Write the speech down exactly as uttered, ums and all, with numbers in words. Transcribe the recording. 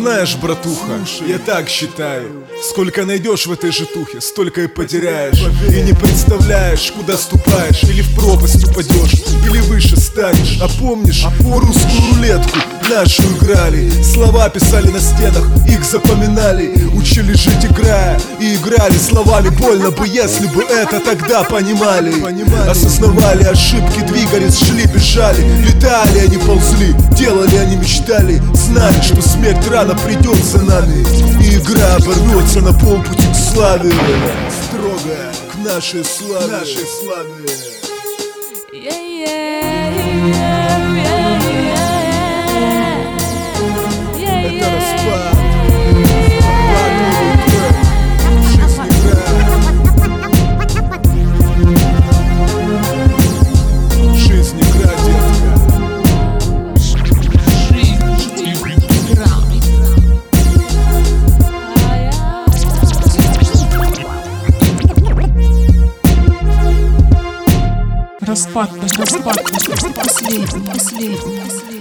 знаешь, братуха, я так считаю: сколько найдешь в этой житухе, столько и потеряешь. И не представляешь, куда ступаешь: или в пропасть упадешь, или выше станешь. А помнишь, русскую рулетку нашу играли? Слова писали на стенах, их запоминали. Учили жить, играя, и играли словами. Больно бы, если бы это тогда понимали. Осознавали ошибки, двигались, шли, бежали. Летали, они ползли, делали, они мечтали. Знали, что смерть рано придет за нами, и игра оборвется на полпути к славе. Строго к нашей славе, нашей славе. Это распад. Жизнь игра, детка. Распад, распад, последний, последний.